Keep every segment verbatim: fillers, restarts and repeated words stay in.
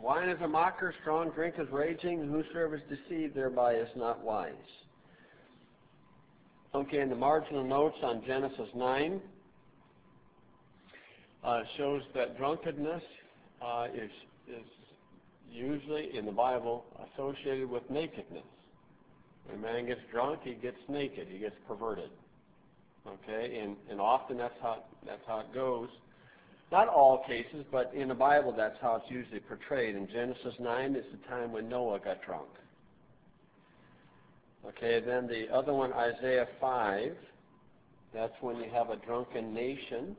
Wine is a mocker, strong drink is raging, and whosoever is deceived thereby is not wise. Okay, in the marginal notes on Genesis nine, uh, shows that drunkenness uh, is, is usually in the Bible associated with nakedness. When a man gets drunk, he gets naked, he gets perverted. Okay, and, and often that's how, that's how it goes. Not all cases, but in the Bible that's how it's usually portrayed. In Genesis nine, it's the time when Noah got drunk. Okay, then the other one, Isaiah five, that's when you have a drunken nation.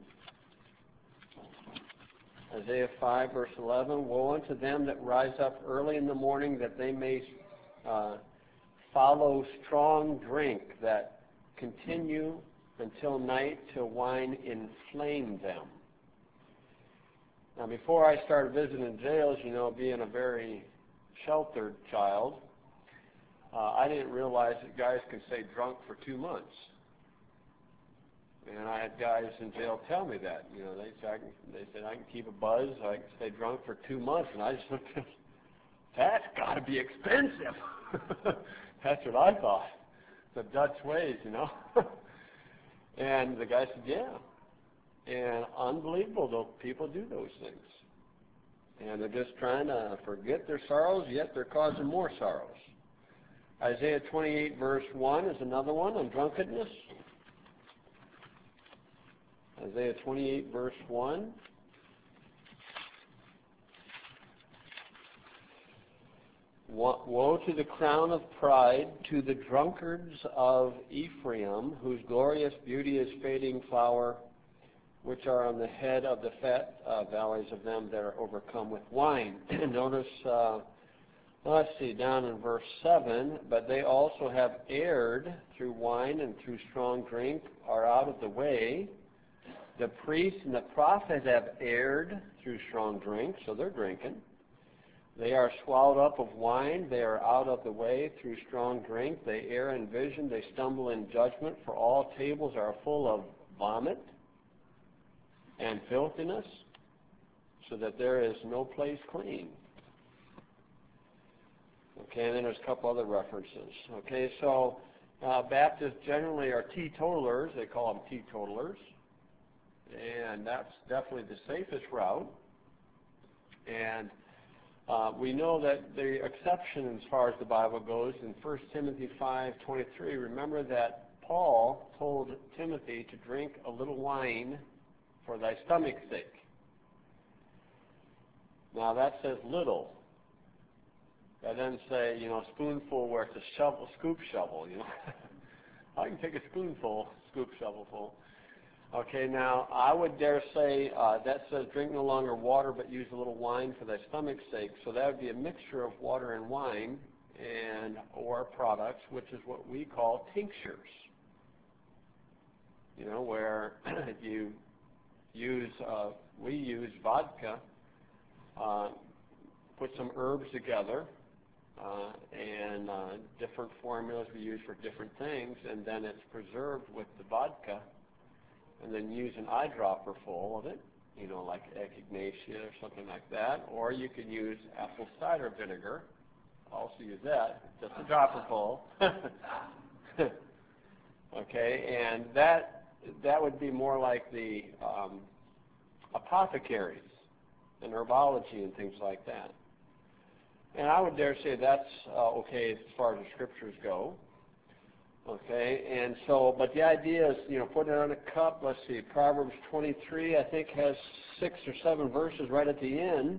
Isaiah five, verse eleven, woe unto them that rise up early in the morning that they may uh, follow strong drink, that continue until night till wine inflame them. Now, before I started visiting jails, you know, being a very sheltered child, uh, I didn't realize that guys can stay drunk for two months. And I had guys in jail tell me that. You know, they said I can, they said I can keep a buzz, I can stay drunk for two months, and I just looked at, that's got to be expensive. That's what I thought. The Dutch ways, you know. And the guy said, yeah. And unbelievable, though, people do those things. And they're just trying to forget their sorrows, yet they're causing more sorrows. Isaiah twenty-eight, verse one is another one on drunkenness. Isaiah twenty-eight, verse one. Woe to the crown of pride, to the drunkards of Ephraim, whose glorious beauty is fading flower, which are on the head of the fat uh, valleys of them that are overcome with wine. Notice, uh, let's see, down in verse seven, but they also have erred through wine and through strong drink, are out of the way. The priest and the prophet have erred through strong drink, so they're drinking. They are swallowed up of wine. They are out of the way through strong drink. They err in vision. They stumble in judgment. For all tables are full of vomit and filthiness, so that there is no place clean. Okay, and then there's a couple other references. Okay, so uh, Baptists generally are teetotalers. They call them teetotalers. And that's definitely the safest route. And uh, we know that the exception as far as the Bible goes in First Timothy five twenty-three, remember that Paul told Timothy to drink a little wine for thy stomach's sake. Now that says little. That doesn't say, you know, a spoonful where it's a shovel, scoop shovel, you know. I can take a spoonful, scoop shovelful. Okay, now I would dare say uh, that says drink no longer water but use a little wine for thy stomach's sake. So that would be a mixture of water and wine and or products, which is what we call tinctures. You know, where you use, uh, we use vodka, uh, put some herbs together, uh, and uh, different formulas we use for different things, and then it's preserved with the vodka, and then use an eyedropper full of it, you know, like echinacea or something like that, or you can use apple cider vinegar. Also use that, just a dropper full. Okay, and that that would be more like the um, apothecaries and herbology and things like that. And I would dare say that's uh, okay as far as the scriptures go. Okay, and so, but the idea is, you know, put it on a cup. Let's see, Proverbs twenty-three, I think, has six or seven verses right at the end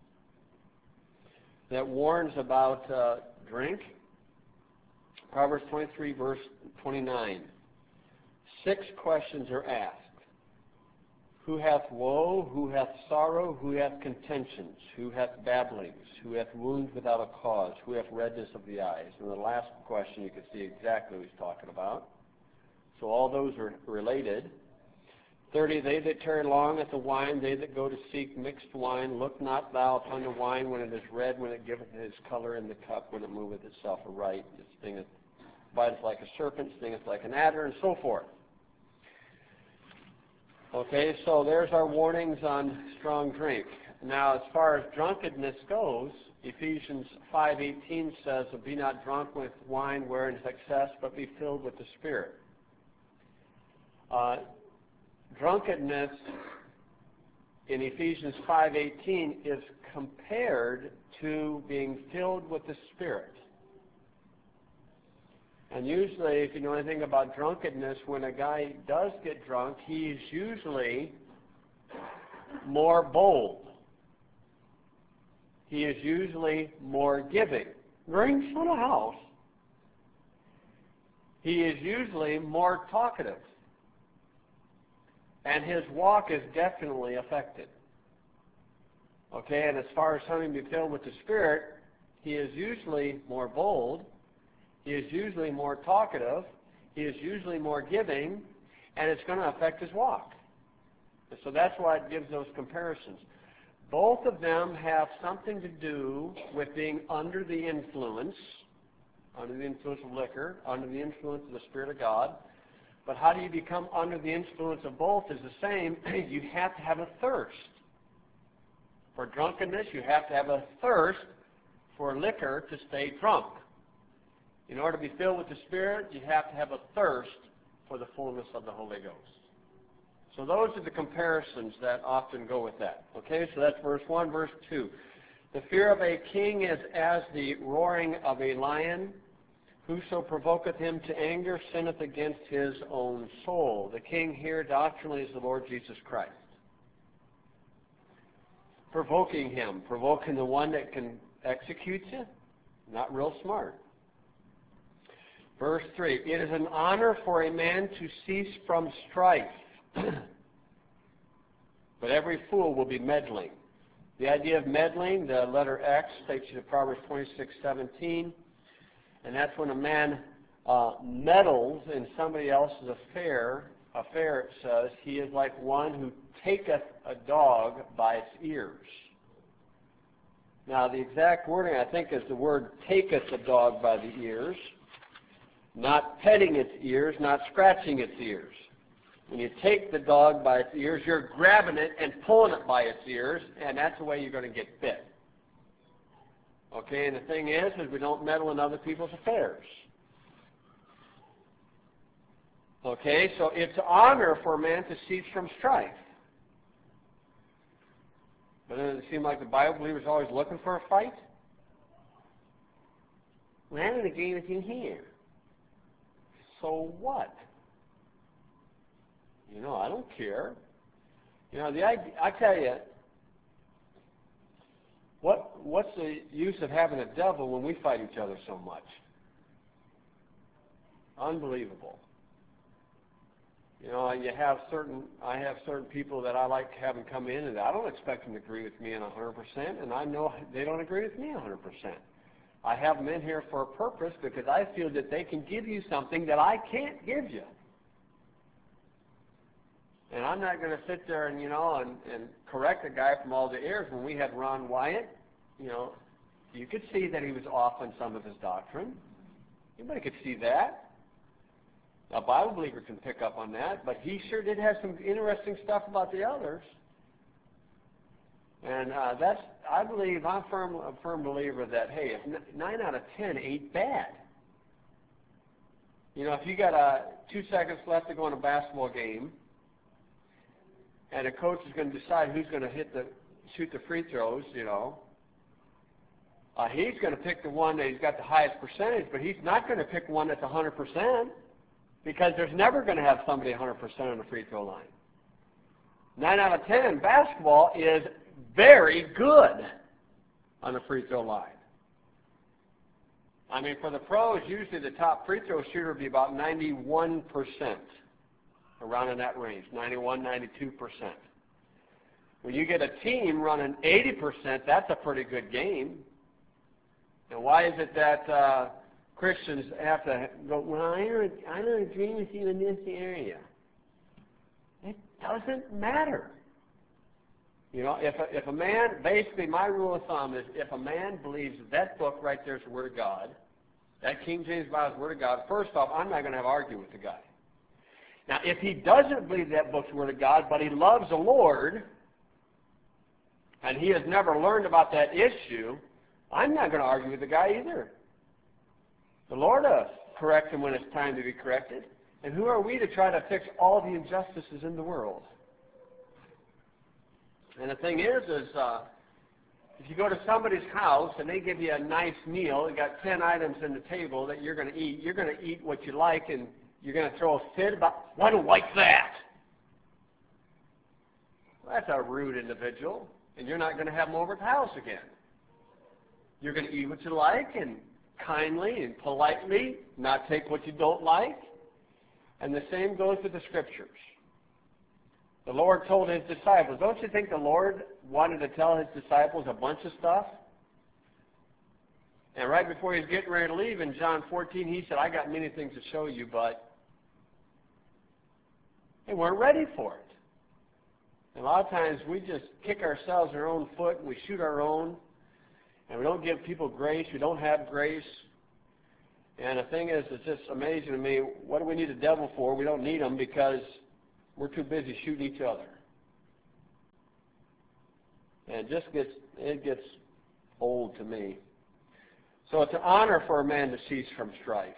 that warns about uh, drink. Proverbs twenty-three, verse twenty-nine. Six questions are asked. Who hath woe? Who hath sorrow? Who hath contentions? Who hath babblings? Who hath wounds without a cause? Who hath redness of the eyes? And the last question, you can see exactly what he's talking about. So all those are related. thirty, they that tarry long at the wine, they that go to seek mixed wine, look not thou upon the wine when it is red, when it giveth his color in the cup, when it moveth itself aright. It stingeth, biteth like a serpent, stingeth like an adder, and so forth. Okay, so there's our warnings on strong drink. Now, as far as drunkenness goes, Ephesians five eighteen says, "Be not drunk with wine wherein is excess, but be filled with the Spirit." Uh, drunkenness in Ephesians five eighteen is compared to being filled with the Spirit. And usually, if you know anything about drunkenness, when a guy does get drunk, he's usually more bold. He is usually more giving. Rings for the house. He is usually more talkative. And his walk is definitely affected. Okay, and as far as something to be filled with the Spirit, he is usually more bold. He is usually more talkative. He is usually more giving. And it's going to affect his walk. And so that's why it gives those comparisons. Both of them have something to do with being under the influence, under the influence of liquor, under the influence of the Spirit of God. But how do you become under the influence of both is the same. You have to have a thirst. For drunkenness, you have to have a thirst for liquor to stay drunk. In order to be filled with the Spirit, you have to have a thirst for the fullness of the Holy Ghost. So those are the comparisons that often go with that. Okay, so that's verse one. Verse two. The fear of a king is as the roaring of a lion. Whoso provoketh him to anger sinneth against his own soul. The king here doctrinally is the Lord Jesus Christ. Provoking him. Provoking the one that can execute you. Not real smart. Verse three. It is an honor for a man to cease from strife. But every fool will be meddling. The idea of meddling, the letter X, takes you to Proverbs twenty-six seventeen. And that's when a man uh, meddles in somebody else's affair. Affair, it says, he is like one who taketh a dog by its ears. Now, the exact wording, I think, is the word taketh a dog by the ears. Not petting its ears, not scratching its ears. When you take the dog by its ears, you're grabbing it and pulling it by its ears, and that's the way you're going to get bit. Okay, and the thing is, is we don't meddle in other people's affairs. Okay, so it's honor for a man to cease from strife. But doesn't it seem like the Bible believer is always looking for a fight? Well, I don't agree with you here. So what? You know, I don't care. You know, the idea, I tell you, what what's the use of having a devil when we fight each other so much? Unbelievable. You know, you have certain, I have certain people that I like having come in, and I don't expect them to agree with me in one hundred percent, and I know they don't agree with me one hundred percent. I have them in here for a purpose because I feel that they can give you something that I can't give you. And I'm not going to sit there and, you know, and, and correct a guy from all the ears. When we had Ron Wyatt, you know, you could see that he was off on some of his doctrine. Anybody could see that. A Bible believer can pick up on that, but he sure did have some interesting stuff about the others. And uh, that's, I believe, I'm firm, a firm believer that, hey, if nine out of ten ain't bad. You know, if you got uh, two seconds left to go in a basketball game, and a coach is going to decide who's going to hit the, shoot the free throws, you know, uh, he's going to pick the one that he's got the highest percentage, but he's not going to pick one that's one hundred percent because there's never going to have somebody one hundred percent on the free throw line. nine out of ten, basketball is very good on the free throw line. I mean, for the pros, usually the top free throw shooter would be about ninety-one percent. Around in that range, ninety-one, ninety-two percent. When you get a team running eighty percent, that's a pretty good game. Now, why is it that uh, Christians have to go, well, I don't, I don't agree with you in this area? It doesn't matter. You know, if a, if a man, basically my rule of thumb is if a man believes that book right there is the Word of God, that King James Bible is the Word of God, first off, I'm not going to have to argue with the guy. Now, if he doesn't believe that book's the Word of God, but he loves the Lord, and he has never learned about that issue, I'm not going to argue with the guy either. The Lord will correct him when it's time to be corrected. And who are we to try to fix all the injustices in the world? And the thing is, is uh, if you go to somebody's house and they give you a nice meal, you got ten items on the table that you're going to eat, you're going to eat what you like, and you're going to throw a fit about, well, I don't like that. Well, that's a rude individual, and you're not going to have them over at the house again. You're going to eat what you like and kindly and politely, not take what you don't like. And the same goes with the Scriptures. The Lord told his disciples, don't you think the Lord wanted to tell his disciples a bunch of stuff? And right before he was getting ready to leave in John fourteen, he said, I got many things to show you, but they weren't ready for it. And a lot of times we just kick ourselves in our own foot and we shoot our own, and we don't give people grace. We don't have grace. And the thing is, it's just amazing to me, what do we need the devil for? We don't need him because we're too busy shooting each other. And it just gets, it gets old to me. So it's an honor for a man to cease from strife.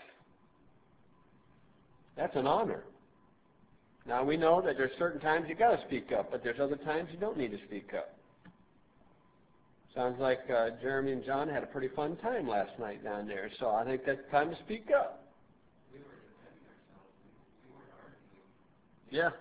That's an honor. Now we know that there's certain times you got to speak up, but there's other times you don't need to speak up. Sounds like uh, Jeremy and John had a pretty fun time last night down there, so I think that's time to speak up. We were defending ourselves. We, we weren't arguing. Yeah.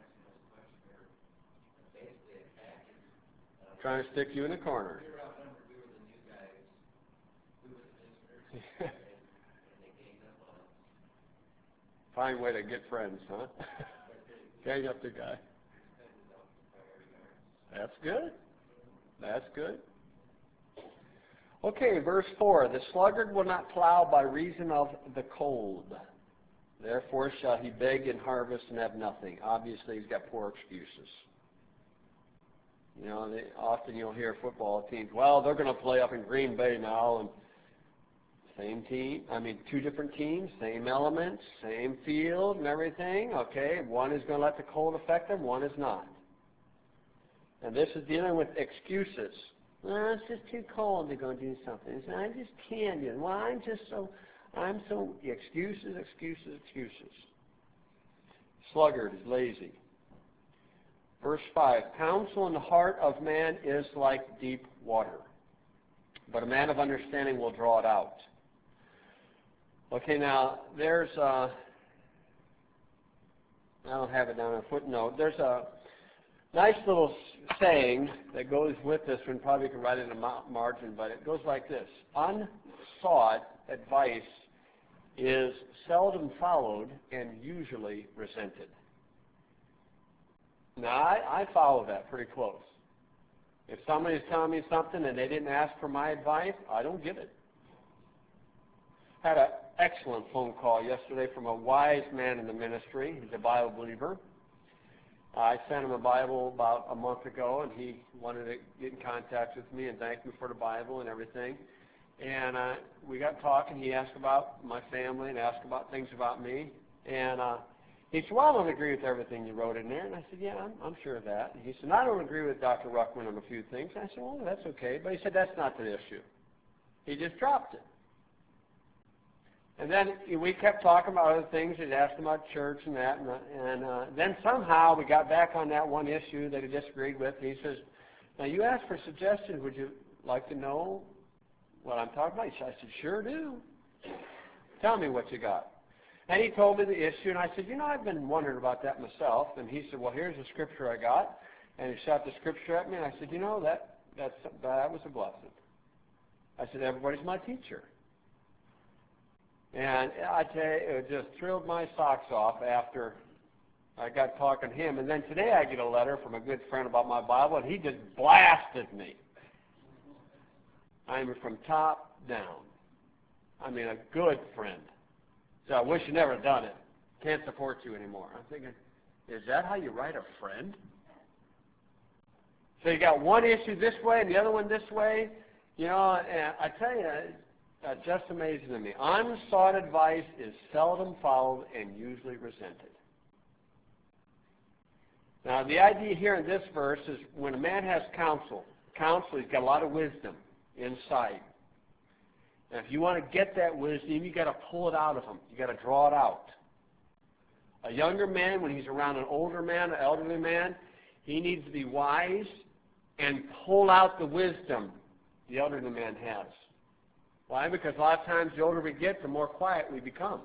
Basically attacking. Uh, Trying to stick you in a corner. We were outnumbered. We were the new guys. We were the visitors. and, and they ganged up on us. Fine way to get friends, huh? Gang up the guy. That's good. That's good. Okay, verse four. The sluggard will not plow by reason of the cold. Therefore shall he beg in harvest and have nothing. Obviously, he's got poor excuses. You know, they, often you'll hear football teams, well, they're going to play up in Green Bay now, and same team, I mean, two different teams, same elements, same field and everything, okay? One is going to let the cold affect them, one is not. And this is dealing with excuses. Well, it's just too cold to go do something. So I just can't do it. Well, I'm just so, I'm so, excuses, excuses, excuses. Sluggard is lazy. Verse five, counsel in the heart of man is like deep water, but a man of understanding will draw it out. Okay, now, there's a, I don't have it down in a footnote, there's a nice little saying that goes with this one, probably can write it in a margin, but it goes like this. Unsought advice is seldom followed and usually resented. Now, I, I follow that pretty close. If somebody's telling me something and they didn't ask for my advice, I don't give it. Had an excellent phone call yesterday from a wise man in the ministry. He's a Bible believer. I sent him a Bible about a month ago, and he wanted to get in contact with me and thank me for the Bible and everything. And uh, we got talking. He asked about my family and asked about things about me. And uh, he said, well, I don't agree with everything you wrote in there. And I said, yeah, I'm, I'm sure of that. And he said, I don't agree with Doctor Ruckman on a few things. And I said, well, that's okay. But he said, that's not the issue. He just dropped it. And then we kept talking about other things. He'd asked him about church and that. And, and uh, then somehow we got back on that one issue that he disagreed with. And he says, now you asked for suggestions. Would you like to know what I'm talking about? I said, sure do. Tell me what you got. And he told me the issue. And I said, you know, I've been wondering about that myself. And he said, well, here's the scripture I got. And he shot the scripture at me. And I said, you know, that, that's, that was a blessing. I said, everybody's my teacher. And I tell you, it just thrilled my socks off after I got talking to him. And then today I get a letter from a good friend about my Bible, and he just blasted me. I mean, from top down. I mean, a good friend. So I wish you never done it. Can't support you anymore. I'm thinking, is that how you write a friend? So you got one issue this way and the other one this way. You know, and I tell you, Uh, just amazing to me. Unsought advice is seldom followed and usually resented. Now, the idea here in this verse is when a man has counsel, counsel. He's got a lot of wisdom inside. And if you want to get that wisdom, you got to pull it out of him. You got to draw it out. A younger man, when he's around an older man, an elderly man, he needs to be wise and pull out the wisdom the elderly man has. Why? Because a lot of times the older we get, the more quiet we become.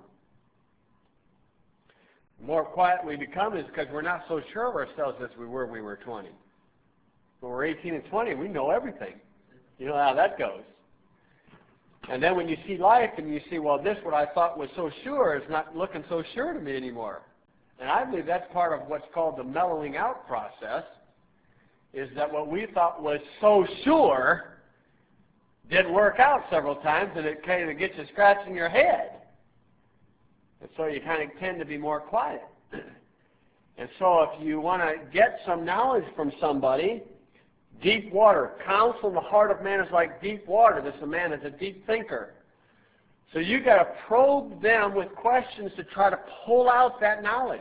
The more quiet we become is because we're not so sure of ourselves as we were when we were twenty. When we're eighteen and twenty, we know everything. You know how that goes. And then when you see life and you see, well, this what I thought was so sure is not looking so sure to me anymore. And I believe that's part of what's called the mellowing out process, is that what we thought was so sure didn't work out several times, and it kind of gets you scratching your head. And so you kind of tend to be more quiet. And so if you want to get some knowledge from somebody, deep water. Counsel in the heart of man is like deep water. This man is a deep thinker. So you got to probe them with questions to try to pull out that knowledge.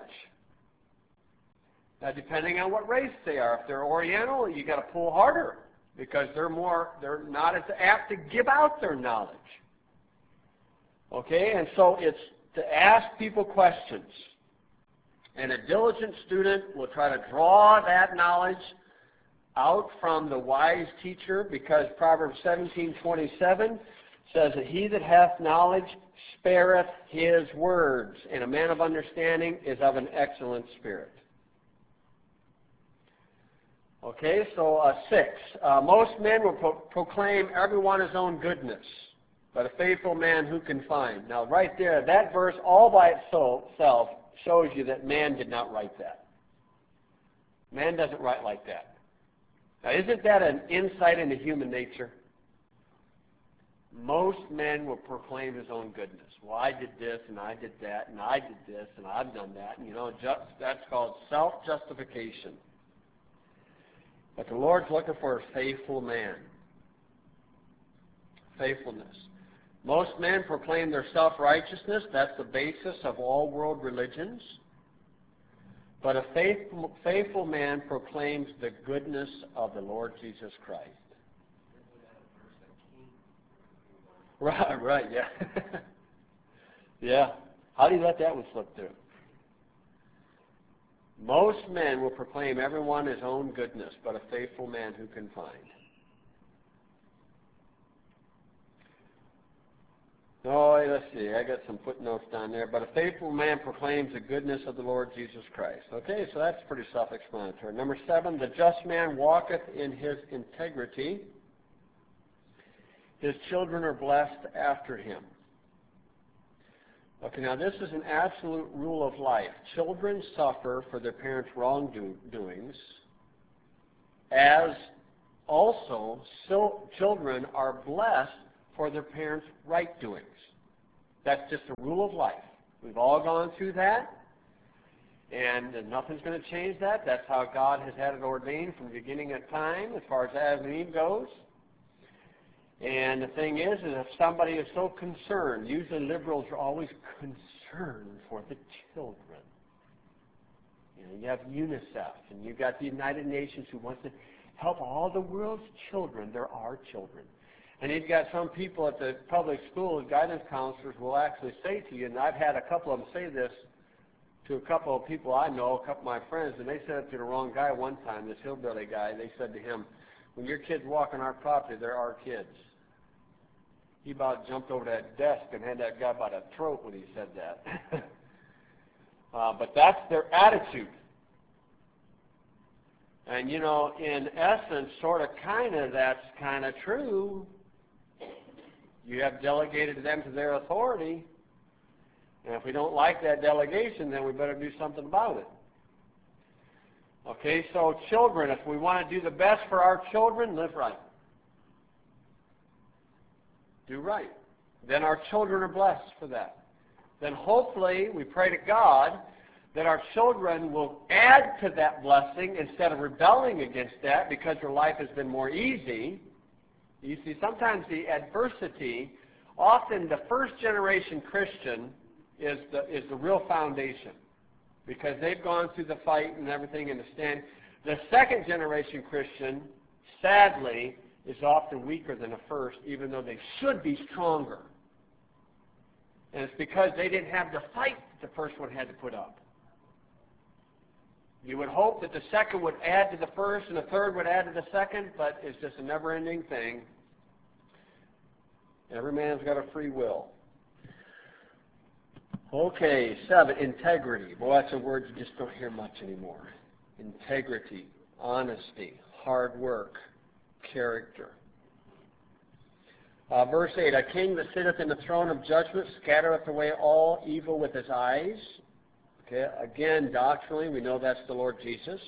Now, depending on what race they are, if they're Oriental, you got to pull harder because they're more, they're not as apt to give out their knowledge. Okay, and so it's to ask people questions. And a diligent student will try to draw that knowledge out from the wise teacher, because Proverbs seventeen twenty-seven says that he that hath knowledge spareth his words, and a man of understanding is of an excellent spirit. Okay, so uh, six. Uh, most men will pro- proclaim everyone his own goodness, but a faithful man who can find. Now, right there, that verse all by itself shows you that man did not write that. Man doesn't write like that. Now, isn't that an insight into human nature? Most men will proclaim his own goodness. Well, I did this, and I did that, and I did this, and I've done that. And, you know, just, that's called self-justification. But the Lord's looking for a faithful man. Faithfulness. Most men proclaim their self-righteousness. That's the basis of all world religions. But a faithful, faithful man proclaims the goodness of the Lord Jesus Christ. Right, right, yeah. Yeah. How do you let that one slip through? Most men will proclaim everyone his own goodness, but a faithful man who can find. Oh, let's see. I got some footnotes down there. But a faithful man proclaims the goodness of the Lord Jesus Christ. Okay, so that's pretty self-explanatory. Number seven, the just man walketh in his integrity. His children are blessed after him. Okay, now this is an absolute rule of life. Children suffer for their parents' wrongdoings, as also so children are blessed for their parents' right doings. That's just a rule of life. We've all gone through that, and nothing's going to change that. That's how God has had it ordained from the beginning of time as far as Adam and Eve goes. And the thing is, is if somebody is so concerned, usually liberals are always concerned for the children. You know, you have UNICEF, and you've got the United Nations who wants to help all the world's children. There are children. And you've got some people at the public schools, guidance counselors will actually say to you, and I've had a couple of them say this to a couple of people I know, a couple of my friends, and they said it to the wrong guy one time, this hillbilly guy. They said to him, when your kids walk on our property, they're our kids. He about jumped over that desk and had that guy by the throat when he said that. uh, but that's their attitude. And, you know, in essence, sort of, kind of, that's kind of true. You have delegated them to their authority. And if we don't like that delegation, then we better do something about it. Okay, so children, if we want to do the best for our children, live right. Do right. Then our children are blessed for that. Then hopefully we pray to God that our children will add to that blessing instead of rebelling against that because their life has been more easy. You see, sometimes the adversity, often the first generation Christian is the, is the real foundation because they've gone through the fight and everything and the stand. The second generation Christian sadly, is often weaker than the first, even though they should be stronger. And it's because they didn't have the fight that the first one had to put up. You would hope that the second would add to the first and the third would add to the second, but it's just a never-ending thing. Every man's got a free will. Okay, seven, integrity. Boy, that's a word you just don't hear much anymore. Integrity, honesty, hard work, character. Uh, verse eight, a king that sitteth in the throne of judgment scattereth away all evil with his eyes. Okay, again, doctrinally, we know that's the Lord Jesus.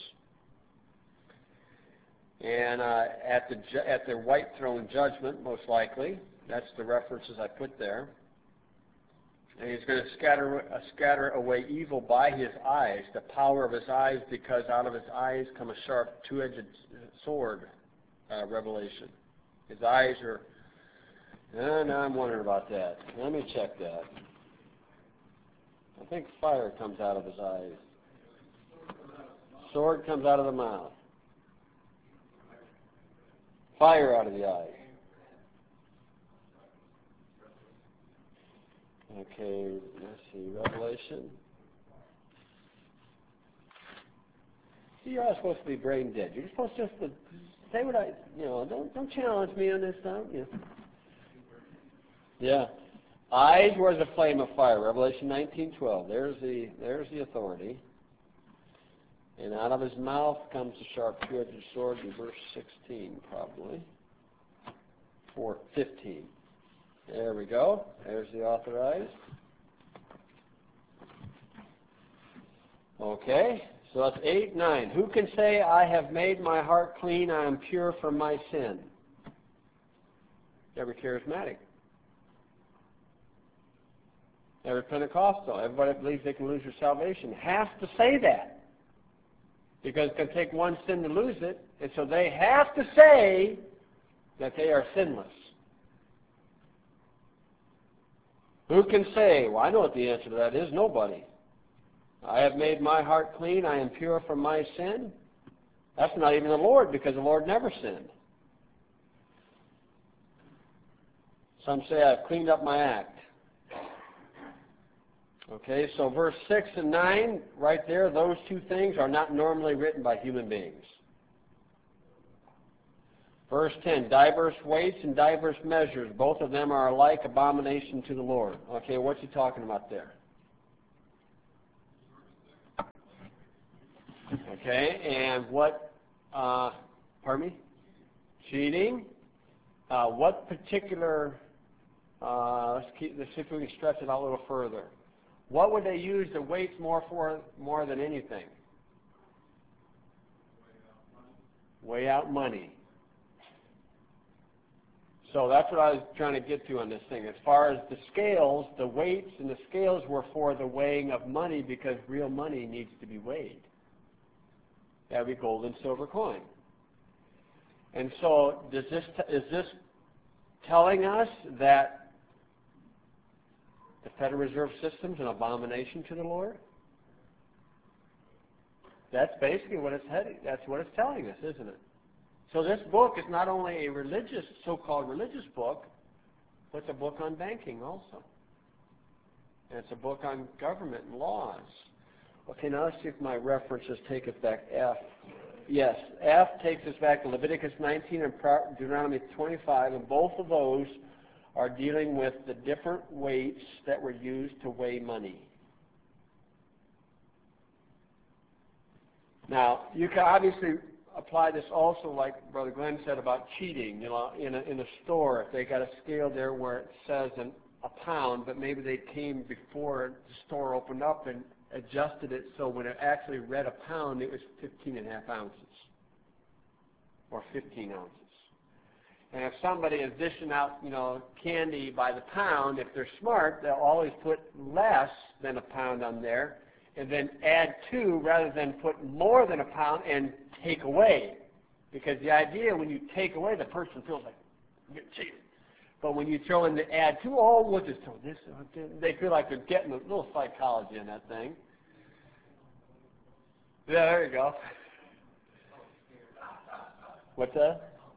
And uh, at the at the white throne judgment, most likely, that's the references I put there. And he's going to scatter uh, scatter away evil by his eyes, the power of his eyes, because out of his eyes come a sharp, two-edged sword. Uh, Revelation. His eyes are. Uh, now I'm wondering about that. Let me check that. I think fire comes out of his eyes. Sword comes out of the mouth. Fire out of the eyes. Okay, let's see, Revelation. See, you're all supposed to be brain dead. You're supposed just to say what I, you know, don't don't challenge me on this stuff. You know. Yeah. Eyes were as a flame of fire. Revelation nineteen twelve. There's the there's the authority. And out of his mouth comes a sharp two-edged sword in verse sixteen, probably. Or fifteen. There we go. There's the authorized. Okay. So that's eight, nine. Who can say, I have made my heart clean, I am pure from my sin? Every charismatic. Every Pentecostal. Everybody that believes they can lose their salvation has to say that. Because it's going to take one sin to lose it. And so they have to say that they are sinless. Who can say? Well, I know what the answer to that is. Nobody. I have made my heart clean. I am pure from my sin. That's not even the Lord, because the Lord never sinned. Some say I've cleaned up my act. Okay, so verse six and nine, right there, those two things are not normally written by human beings. Verse ten, diverse weights and diverse measures, both of them are alike abomination to the Lord. Okay, what's he talking about there? Okay, and what, uh, pardon me? Cheating. Uh, what particular, uh, let's, keep, let's see if we can stretch it out a little further. What would they use the weights more for, more than anything? Weigh out money. So that's what I was trying to get to on this thing. As far as the scales, the weights and the scales were for the weighing of money, because real money needs to be weighed. That would be gold and silver coin. And so does this t- is this telling us that the Federal Reserve System is an abomination to the Lord? That's basically what it's heading. That's what it's telling us, isn't it? So this book is not only a religious, so-called religious book, but it's a book on banking also. And it's a book on government and laws. Okay, now let's see if my references take us back. F. Yes, F takes us back to Leviticus nineteen and Deuteronomy twenty-five, and both of those are dealing with the different weights that were used to weigh money. Now, you can obviously apply this also, like Brother Glenn said about cheating. You know, in a, in a store, if they got a scale there where it says an, a pound, but maybe they came before the store opened up and adjusted it so when it actually read a pound, it was fifteen and a half ounces or fifteen ounces. And if somebody is dishing out, you know, candy by the pound, if they're smart, they'll always put less than a pound on there and then add two rather than put more than a pound and take away. Because the idea when you take away, the person feels like you're cheating. But when you throw in the add two, oh, we'll just throw this. They feel like they're getting a little psychology in that thing. Yeah, there you go. What's that?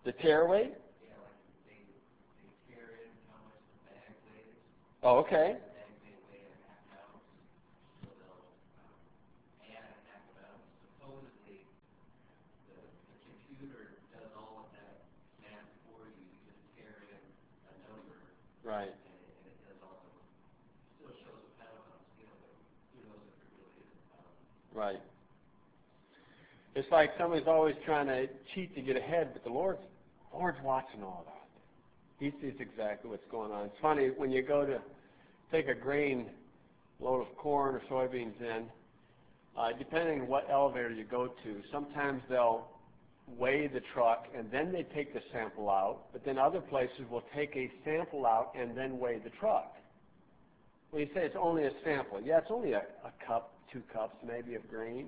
The tear weight? Yeah, like they, they tear in how much the bag weighs. Oh, okay. The bag may weigh a half ounce, so they'll um, add a half an ounce. Supposedly, the, the computer does all of that math for you. You just tear in a number, Right. and it, and it does all the, still shows a pound on the scale, but who knows if it really is a pound. Right. It's like somebody's always trying to cheat to get ahead, but the Lord's, Lord's watching all that. He sees exactly what's going on. It's funny, when you go to take a grain load of corn or soybeans in, uh, depending on what elevator you go to, sometimes they'll weigh the truck and then they take the sample out, but then other places will take a sample out and then weigh the truck. Well, you say it's only a sample. Yeah, it's only a, a cup, two cups maybe of grain.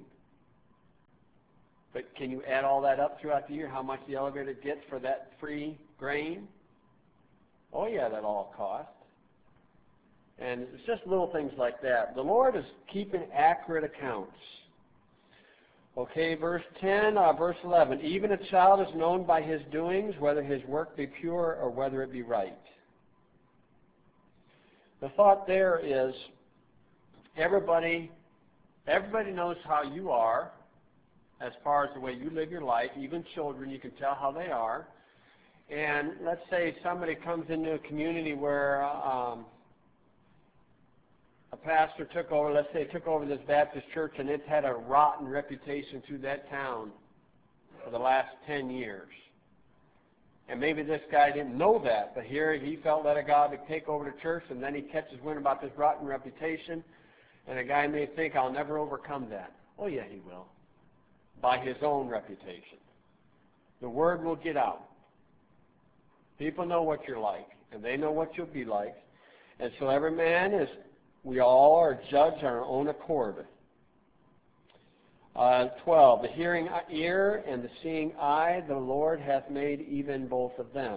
But can you add all that up throughout the year, how much the elevator gets for that free grain? Oh, yeah, that all costs. And it's just little things like that. The Lord is keeping accurate accounts. Okay, verse ten, uh, verse eleven. Even a child is known by his doings, whether his work be pure or whether it be right. The thought there is everybody, everybody knows how you are as far as the way you live your life. Even children, you can tell how they are. And let's say somebody comes into a community where um, a pastor took over, let's say took over this Baptist church, and it's had a rotten reputation through that town for the last ten years. And maybe this guy didn't know that, but here he felt led of God to take over the church, and then he catches wind about this rotten reputation, and a guy may think, I'll never overcome that. Oh, yeah, he will. By his own reputation. The word will get out. People know what you're like, and they know what you'll be like. And so every man is, we all are judged on our own accord. Uh, twelve, the hearing ear and the seeing eye, the Lord hath made even both of them.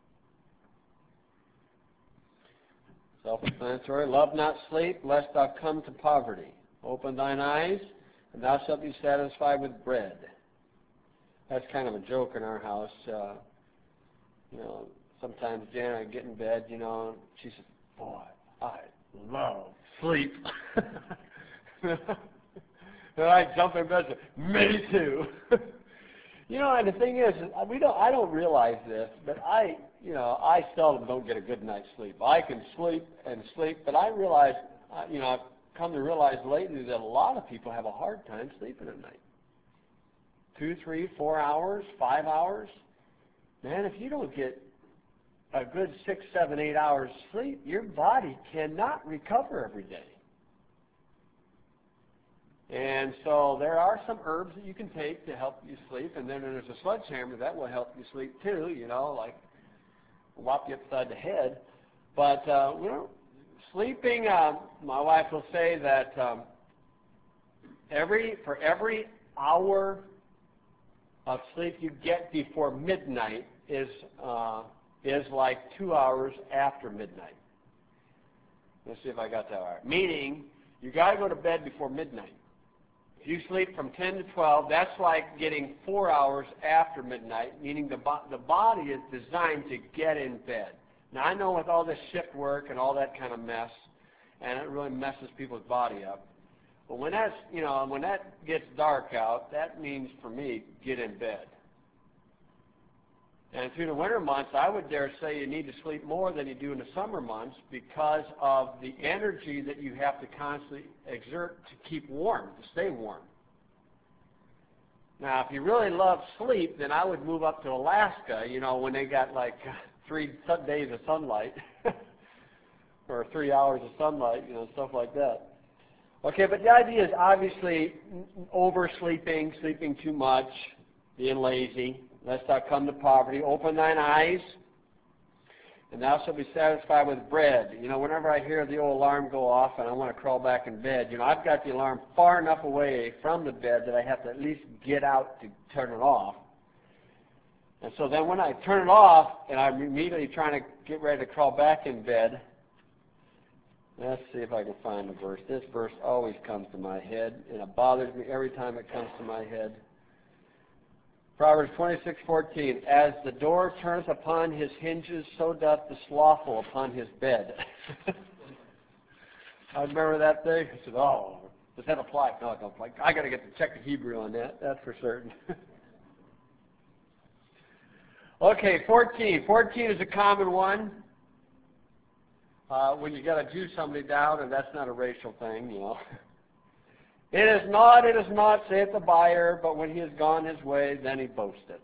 Self-explanatory. Love not sleep, lest thou come to poverty. Open thine eyes, and thou shalt be satisfied with bread. That's kind of a joke in our house. Uh, you know, sometimes Janet would get in bed, you know, she says, boy, I love sleep. And I jump in bed and say, me too. You know, and the thing is, we don't, I don't realize this, but I, you know, I seldom don't get a good night's sleep. I can sleep and sleep, but I realize, uh, you know, I've come to realize lately that a lot of people have a hard time sleeping at night. Two, three, four hours, five hours. Man, if you don't get a good six, seven, eight hours sleep, your body cannot recover every day. And so there are some herbs that you can take to help you sleep, and then there's a sledgehammer that will help you sleep too, you know, like whop you upside the head. But, uh, you know, sleeping, uh, my wife will say that um, every for every hour of sleep you get before midnight is uh, is like two hours after midnight. Let's see if I got that right. Meaning, you got to go to bed before midnight. If you sleep from ten to twelve, that's like getting four hours after midnight, meaning the, bo- the body is designed to get in bed. Now, I know with all this shift work and all that kind of mess, and it really messes people's body up, but when that's, you know, when that gets dark out, that means, for me, get in bed. And through the winter months, I would dare say you need to sleep more than you do in the summer months because of the energy that you have to constantly exert to keep warm, to stay warm. Now, if you really love sleep, then I would move up to Alaska, you know, when they got like three days of sunlight or three hours of sunlight, you know, stuff like that. Okay, but the idea is obviously oversleeping, sleeping too much, being lazy. Lest thou come to poverty. Open thine eyes, and thou shalt be satisfied with bread. You know, whenever I hear the old alarm go off and I want to crawl back in bed, you know, I've got the alarm far enough away from the bed that I have to at least get out to turn it off. And so then when I turn it off and I'm immediately trying to get ready to crawl back in bed, let's see if I can find the verse. This verse always comes to my head, and it bothers me every time it comes to my head. Proverbs twenty-six fourteen. As the door turneth upon his hinges, so doth the slothful upon his bed. I remember that thing. I said, oh, does that apply? No, it don't apply. I got to get to check the Hebrew on that. That's for certain. Okay, fourteen. fourteen is a common one. Uh, when you got to Jew somebody down, and that's not a racial thing, you know. It is not, it is not, saith the buyer, but when he has gone his way, then he boasteth.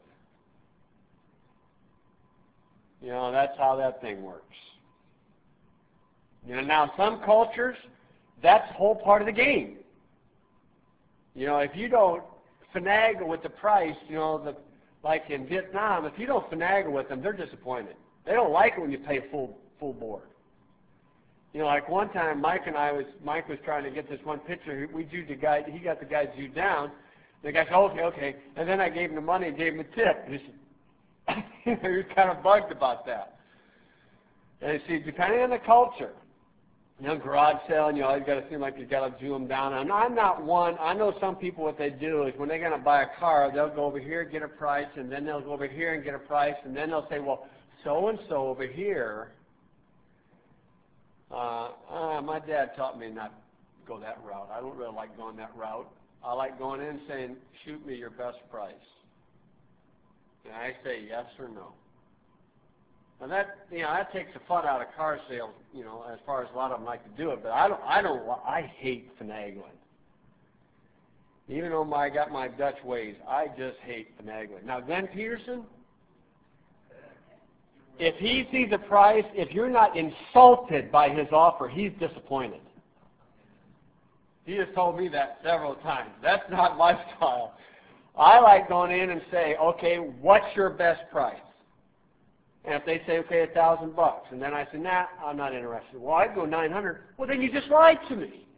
You know, that's how that thing works. You know, now some cultures, that's the whole part of the game. You know, if you don't finagle with the price, you know, the, like in Vietnam, if you don't finagle with them, they're disappointed. They don't like it when you pay full full board. You know, like one time, Mike and I was, Mike was trying to get this one picture. We Jewed the guy, he got the guy Jewed down. The guy said, okay, okay. And then I gave him the money and gave him a tip. And he said, he was kind of bugged about that. And you see, depending on the culture, you know, garage sale, and you always got to seem like you got to Jew them down. And I'm not one, I know some people, what they do is when they're going to buy a car, they'll go over here, get a price, and then they'll go over here and get a price, and then they'll say, well, so-and-so over here, Uh, uh, my dad taught me not to go that route. I don't really like going that route. I like going in and saying, shoot me your best price. And I say yes or no. And that, you know, that takes the fun out of car sales, you know, as far as a lot of them like to do it. But I don't, I don't, I hate finagling. Even though I got my Dutch ways, I just hate finagling. Now, Glenn Peterson, if he sees a price, if you're not insulted by his offer, he's disappointed. He has told me that several times. That's not my style. I like going in and say, okay, what's your best price? And if they say, okay, a thousand bucks, and then I say, nah, I'm not interested. Well, I'd go nine hundred. Well, then you just lied to me.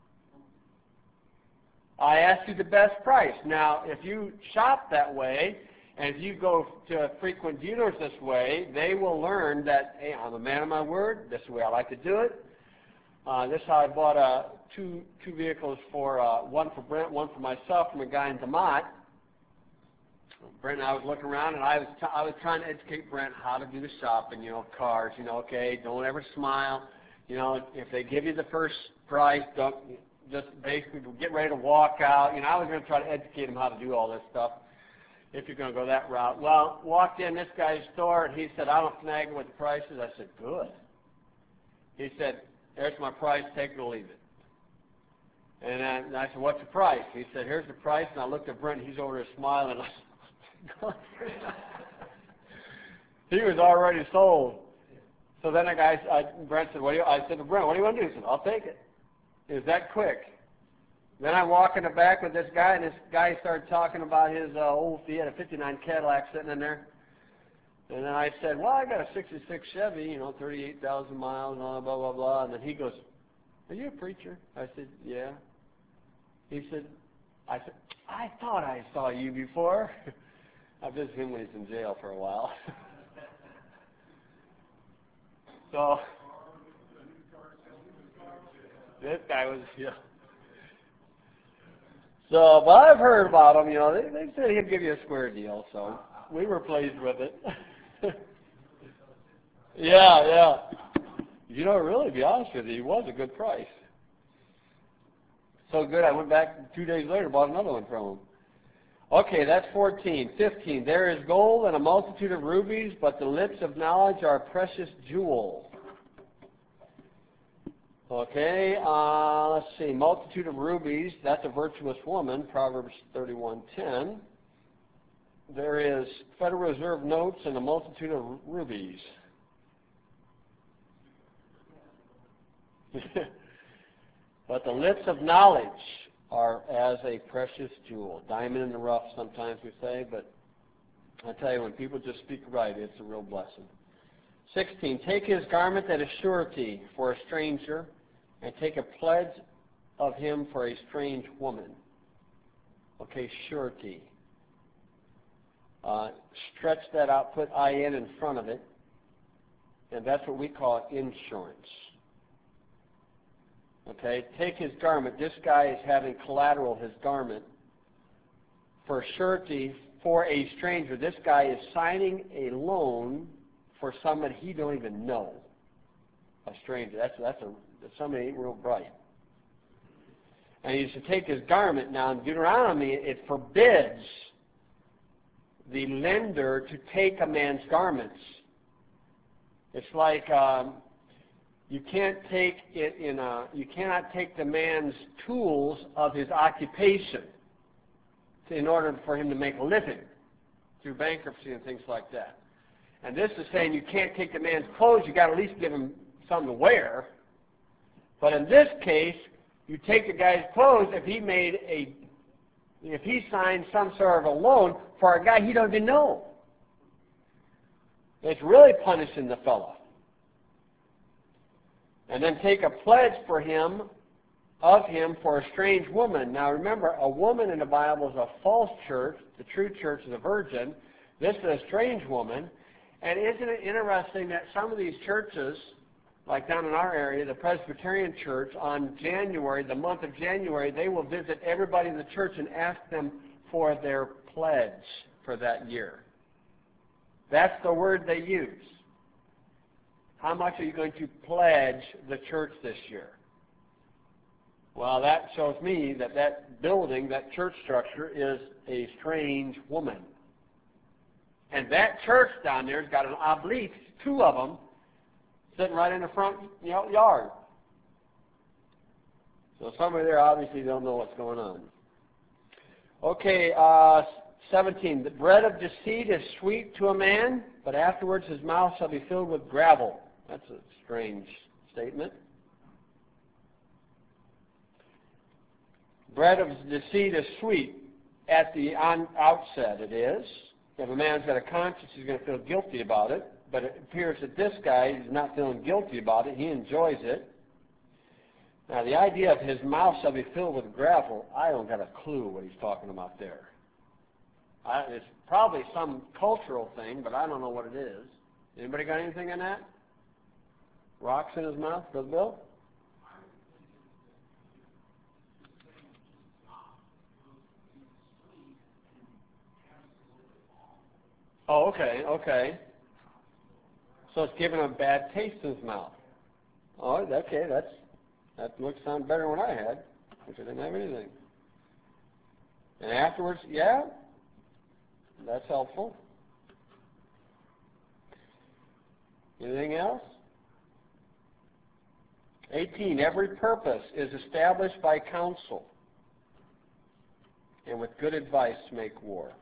I asked you the best price. Now, if you shop that way, and if you go to frequent dealers this way, they will learn that, hey, I'm a man of my word. This is the way I like to do it. Uh, this is how I bought uh, two two vehicles for uh, one for Brent, one for myself, from a guy in Demont. Brent and I was looking around, and I was t- I was trying to educate Brent how to do the shopping. You know, cars. You know, okay, don't ever smile. You know, if they give you the first price, don't just basically get ready to walk out. You know, I was going to try to educate him how to do all this stuff, if you're going to go that route. Well, walked in this guy's store, and he said, I don't finagle with the prices. I said, good. He said, there's my price, take it or leave it. And, then, and I said, what's the price? He said, here's the price. And I looked at Brent, and he's over there smiling. I said, he was already sold. So then the guy, I, Brent said, what do you, I said to Brent, what do you want to do? He said, I'll take it. It was that quick. Then I walk in the back with this guy, and this guy started talking about his uh, old, he had a fifty-nine Cadillac sitting in there. And then I said, well, I got a sixty-six Chevy, you know, thirty-eight thousand miles, and all blah, blah, blah. And then he goes, are you a preacher? I said, yeah. He said, I said, I thought I saw you before. I visited him when he was in jail for a while. So, this guy was, yeah. So, but I've heard about him, you know, they, they said he'd give you a square deal, so we were pleased with it. yeah, yeah. You know, really, to be honest with you, he was a good price. So good, I went back two days later, bought another one from him. Okay, that's fourteen. fifteen, there is gold and a multitude of rubies, but the lips of knowledge are a precious jewel. Okay, uh, let's see, multitude of rubies, that's a virtuous woman, Proverbs thirty-one ten. There is Federal Reserve notes and a multitude of rubies. But the lips of knowledge are as a precious jewel. Diamond in the rough, sometimes we say, but I tell you, when people just speak right, it's a real blessing. sixteen, take his garment that is surety for a stranger, and take a pledge of him for a strange woman. Okay, surety. Uh, stretch that out, put I N in front of it, and that's what we call insurance. Okay, take his garment. This guy is having collateral, his garment, for surety for a stranger. This guy is signing a loan for somebody he don't even know, a stranger. That's that's a that's somebody ain't real bright. And he's to take his garment. Now in Deuteronomy, it forbids the lender to take a man's garments. It's like um, you can't take it in a you cannot take the man's tools of his occupation in order for him to make a living through bankruptcy and things like that. And this is saying you can't take the man's clothes, you got to at least give him something to wear. But in this case, you take the guy's clothes if he made a, if he signed some sort of a loan for a guy he don't even know. It's really punishing the fellow. And then take a pledge for him, of him for a strange woman. Now remember, a woman in the Bible is a false church. The true church is a virgin. This is a strange woman. And isn't it interesting that some of these churches, like down in our area, the Presbyterian Church, on January, the month of January, they will visit everybody in the church and ask them for their pledge for that year. That's the word they use. How much are you going to pledge the church this year? Well, that shows me that that building, that church structure, is a strange woman. And that church down there has got an obelisk, two of them, sitting right in the front yard. So somebody there obviously don't know what's going on. Okay, uh, seventeen. The bread of deceit is sweet to a man, but afterwards his mouth shall be filled with gravel. That's a strange statement. Bread of deceit is sweet. At the on outset it is. If a man's got a conscience, he's going to feel guilty about it. But it appears that this guy is not feeling guilty about it. He enjoys it. Now, the idea of his mouth shall be filled with gravel, I don't got a clue what he's talking about there. I, it's probably some cultural thing, but I don't know what it is. Anybody got anything on that? Rocks in his mouth, Brother Bill? Oh, okay, okay. So it's giving him a bad taste in his mouth. Oh, okay, that's that looks sound better than what I had, which I didn't have anything. And afterwards, yeah, that's helpful. Anything else? eighteen. Every purpose is established by counsel, and with good advice make war.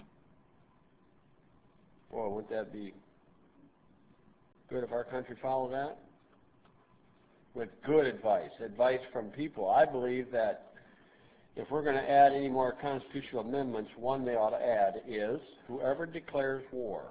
Boy, wouldn't that be good if our country followed that? With good advice, advice from people. I believe that if we're going to add any more constitutional amendments, one they ought to add is whoever declares war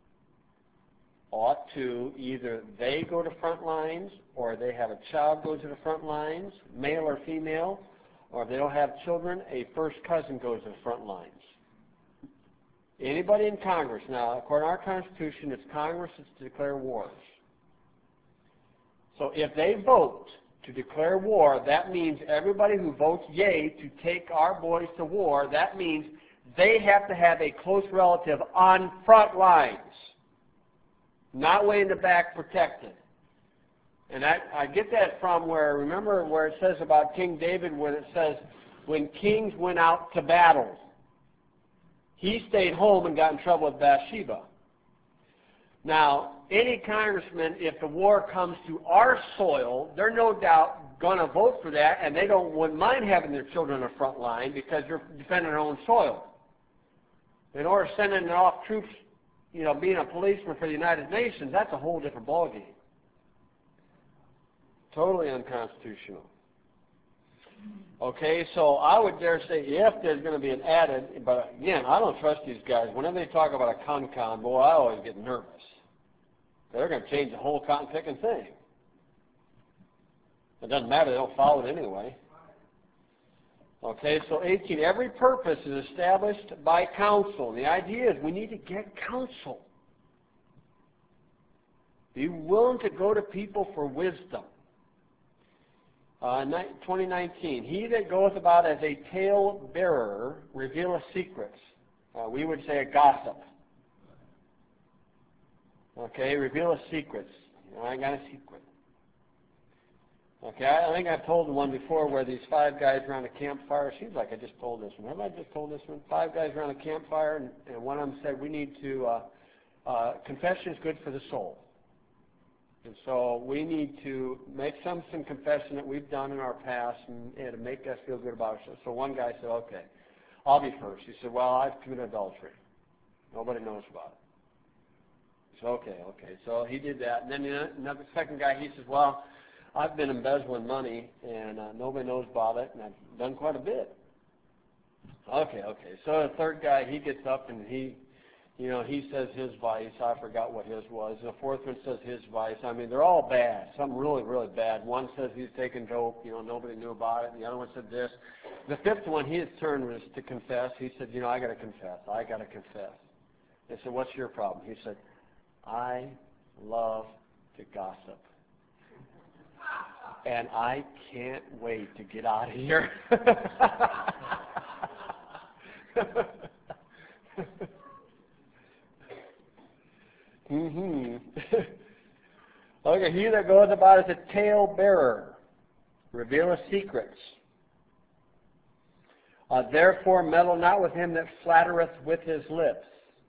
ought to either they go to front lines or they have a child go to the front lines, male or female, or if they don't have children, a first cousin goes to the front lines. Anybody in Congress, now according to our Constitution, it's Congress that's to declare wars. So if they vote to declare war, that means everybody who votes yea to take our boys to war, that means they have to have a close relative on front lines, not way in the back protected. And I, I get that from where, remember where it says about King David, when it says, when kings went out to battle, he stayed home and got in trouble with Bathsheba. Now, any congressman, if the war comes to our soil, they're no doubt going to vote for that, and they don't wouldn't mind having their children on the front line because you're defending their own soil. In order to sending off troops, you know, being a policeman for the United Nations, that's a whole different ballgame. Totally unconstitutional. Okay, so I would dare say if there's going to be an added, but again, I don't trust these guys. Whenever they talk about a con-con, boy, I always get nervous. They're going to change the whole cotton-picking thing. It doesn't matter. They don't follow it anyway. Okay, so eighteen, every purpose is established by counsel. And the idea is we need to get counsel. Be willing to go to people for wisdom. Uh, twenty nineteen, he that goeth about as a tale-bearer revealeth secrets. Uh, we would say a gossip. Okay, reveal a secret. You know, I got a secret. Okay, I, I think I've told one before where these five guys around a campfire. It seems like I just told this one. Have I just told this one? Five guys around a campfire, and, and one of them said, we need to, uh, uh, confession is good for the soul. And so we need to make some, some confession that we've done in our past and, and to make us feel good about ourselves. So one guy said, okay, I'll be first. He said, well, I've committed adultery. Nobody knows about it. So, okay, okay. So he did that. And then another second guy, he says, well, I've been embezzling money, and uh, nobody knows about it, and I've done quite a bit. Okay, okay. So the third guy, he gets up, and he, you know, he says his vice. I forgot what his was. And the fourth one says his vice. I mean, they're all bad. Some really, really bad. One says he's taking dope. You know, nobody knew about it. And the other one said this. The fifth one, his turn was to confess. He said, you know, I got to confess. I got to confess. They said, what's your problem? He said, I love to gossip. And I can't wait to get out of here. mm-hmm. Okay, he that goes about as a tale-bearer, revealeth secrets. Uh, therefore meddle not with him that flattereth with his lips.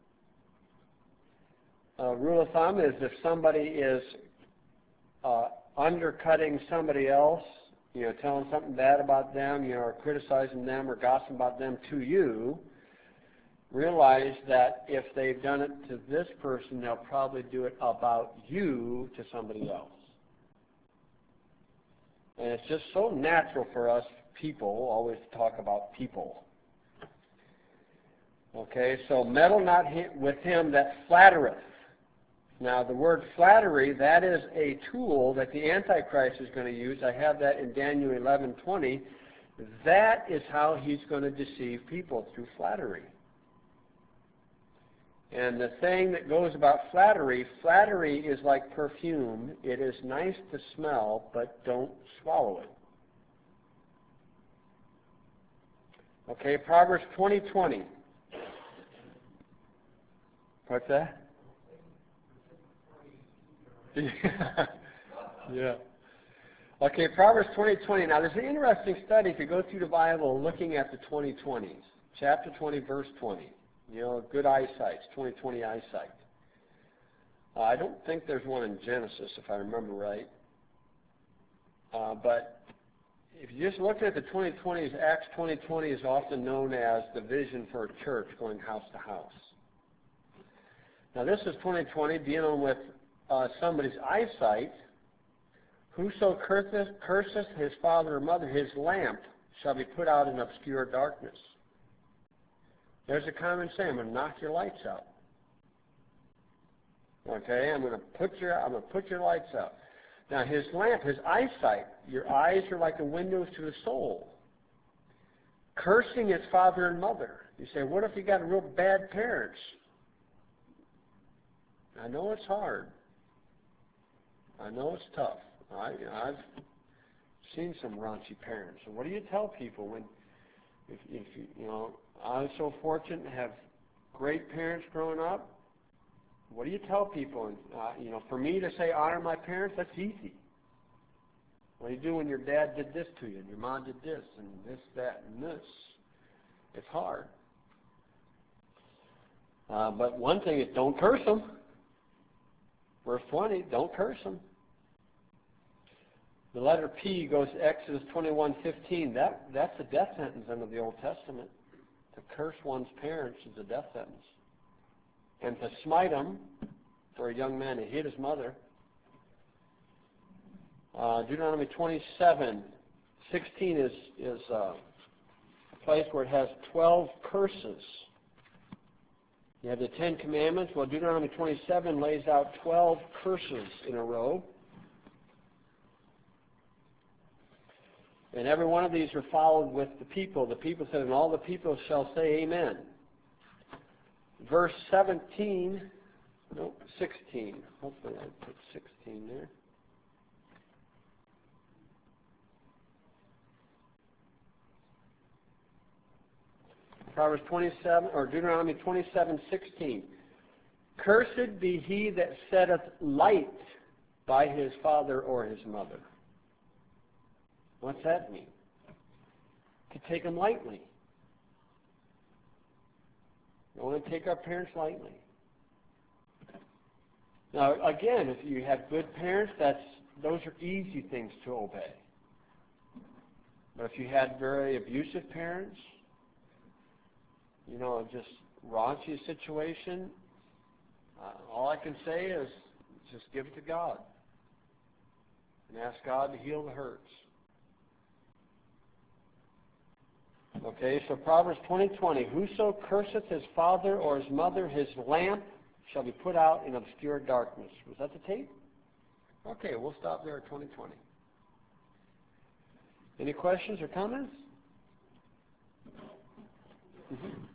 Uh, rule of thumb is if somebody is uh, undercutting somebody else, you know, telling something bad about them, you know, or criticizing them or gossiping about them to you, realize that if they've done it to this person, they'll probably do it about you to somebody else. And it's just so natural for us people always to talk about people. Okay, so meddle not with him that flattereth. Now, the word flattery, that is a tool that the Antichrist is going to use. I have that in Daniel eleven twenty. That is how he's going to deceive people, through flattery. And the thing that goes about flattery, flattery is like perfume. It is nice to smell, but don't swallow it. Okay, Proverbs twenty twenty. What's that? Yeah. yeah. Okay, Proverbs twenty twenty. Now, there's an interesting study if you go through the Bible looking at the twenty twenties. Chapter twenty, verse twenty. You know, good eyesight, twenty twenty eyesight. Uh, I don't think there's one in Genesis, if I remember right. Uh, but if you just look at the twenty twenties, Acts twenty twenty is often known as the vision for a church going house to house. Now, this is twenty twenty dealing with uh, somebody's eyesight. Whoso curseth, curseth his father or mother, his lamp shall be put out in obscure darkness. There's a common saying, I'm going to knock your lights out. Okay, I'm going to put your I'm going to put your lights out. Now, his lamp, his eyesight, your eyes are like the windows to the soul. Cursing his father and mother. You say, what if you got real bad parents? I know it's hard. I know it's tough. I, I've seen some raunchy parents. And what do you tell people when, if, if you, you know, I was so fortunate to have great parents growing up. What do you tell people? And, uh, you know, for me to say honor my parents, that's easy. What do you do when your dad did this to you, and your mom did this, and this, that, and this? It's hard. Uh, but one thing is, don't curse them. Verse twenty, don't curse them. The letter P goes to Exodus twenty-one fifteen. That, that's a death sentence under the Old Testament. To curse one's parents is a death sentence. And to smite them, for a young man to hit his mother. Uh, Deuteronomy twenty-seven sixteen is, is uh, a place where it has twelve curses. You have the Ten Commandments. Well, Deuteronomy twenty-seven lays out twelve curses in a row. And every one of these are followed with the people. The people said, and all the people shall say amen. Verse seventeen, no, sixteen. Hopefully I put sixteen there. Proverbs twenty-seven, or Deuteronomy twenty-seven sixteen. Cursed be he that setteth light by his father or his mother. What's that mean? To take them lightly. We don't want to take our parents lightly. Now, again, if you have good parents, that's those are easy things to obey. But if you had very abusive parents, you know, just raunchy situation, uh, all I can say is just give it to God and ask God to heal the hurts. Okay, so Proverbs twenty twenty, whoso curseth his father or his mother, his lamp shall be put out in obscure darkness. Was that the tape? Okay, we'll stop there at twenty twenty. Any questions or comments? Mm-hmm.